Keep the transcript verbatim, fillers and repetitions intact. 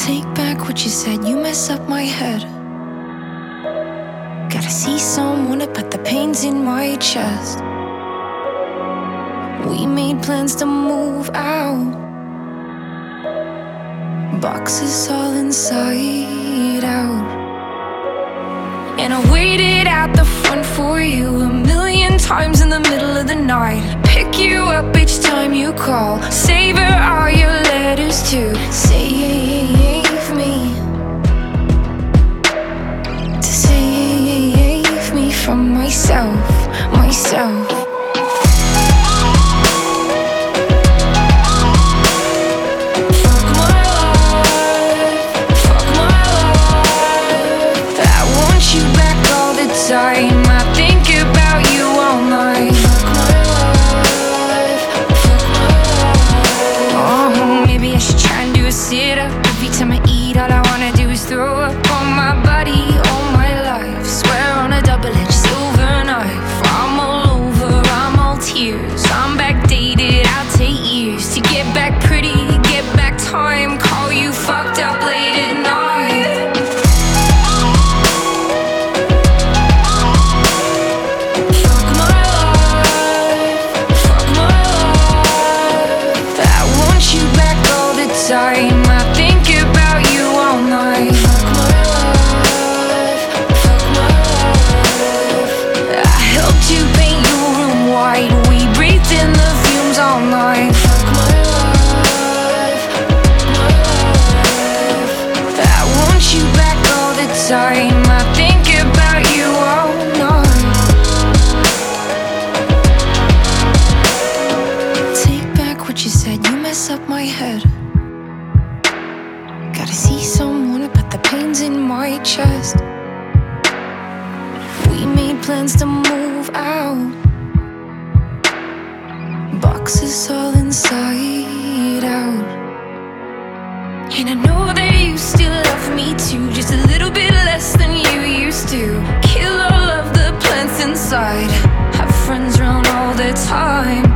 Take back what you said, you mess up my head. Gotta see someone but the pain's in my chest. We made plans to move out, boxes all inside out. And I waited out the front for you a million times in the middle of the night. Pick you up each time you call, savor all your letters to save me, to save me from myself, myself. I think about you all night. Fuck my life, fuck my life. Oh, maybe I should try and do a sit-up. Every time I eat, all I wanna do is throw up on my body all my life. Swear on a double-edged silver knife. I'm all over, I'm all tears. I'm backdated, I'll take years to get back pretty, get back time. Call you fucked up late at night. I think about you all night. Fuck my life, fuck my life. I helped you paint your room white. We breathed in the fumes all night. Fuck my life, my life. I want you back all the time. I think about you all night. Take back what you said, you mess up my head. Gotta see someone but the pain's in my chest. We made plans to move out, boxes all inside out. And I know that you still love me too, just a little bit less than you used to. Kill all of the plants inside, have friends around all the time.